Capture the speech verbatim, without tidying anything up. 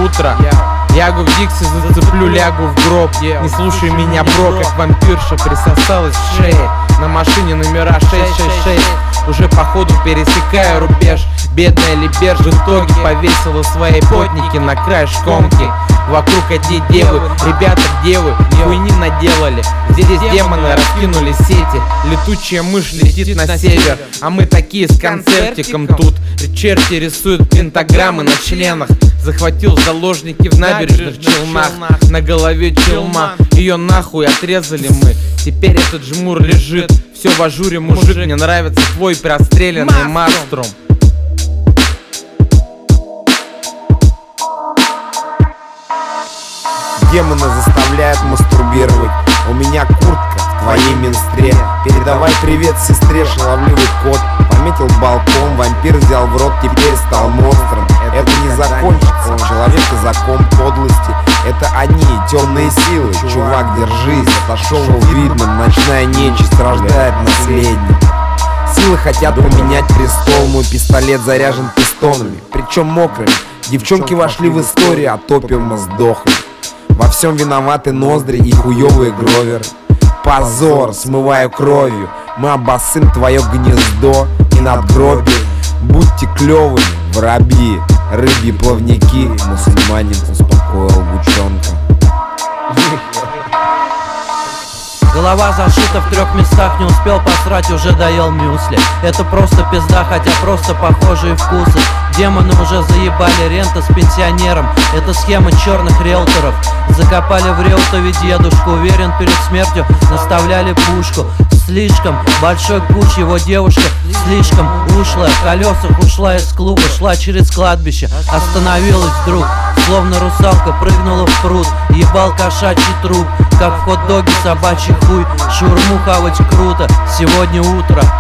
утро. Ягу в Дикси зацеплю, лягу в гроб. Не слушай меня, бро, как вампирша присосалась к шее. На машине номера шесть шесть шесть. Уже походу пересекаю рубеж. Бедная Либерж в итоге повесила свои потники на край шконки. Вокруг одни девы, ребята, где вы? Хуйни наделали. Здесь демоны раскинули сети. Летучая мышь летит на север, а мы такие с концертиком тут. Черти рисуют пентаграммы на членах. Захватил заложники в набережных Челнах. На голове челма, ее нахуй отрезали мы. Теперь этот жмур лежит, все в ажуре, мужик. Мне нравится твой простреленный маструм. Демоны заставляют мастурбировать. У меня куртка в твоей минстре. Передавай привет сестре, шаловливый кот. Пометил балкон, вампир взял в рот, теперь стал монстром. Это не закончится, человек и закон подлости. Это они, темные силы. Чувак, держись, отошел видным. Ночная нечисть рождает наследник. Силы хотят поменять престол. Мой пистолет заряжен пистонами, причем мокрыми. Девчонки вошли в историю, от опиума сдохли. Во всем виноваты ноздри и хуёвые гроверы. Позор, смываю кровью. Мы обоссым твое гнездо и надгробие. Будьте клёвыми, воробьи, рыбьи плавники. Мусульманин успокоил гучонка. Голова зашита в трех местах, не успел посрать, уже доел мюсли. Это просто пизда, хотя просто похожие вкусы. Демоны уже заебали, рента с пенсионером. Это схема черных риэлторов. Закопали в Реутове дедушку, уверен, перед смертью наставляли пушку. Слишком большой куч, его девушка слишком ушлая. В колесах ушла из клуба, шла через кладбище. Остановилась вдруг, словно русалка прыгнула в пруд. Ебал кошачий труп, как в хот-доге собачий хуй. Шаурму хавать круто, сегодня утро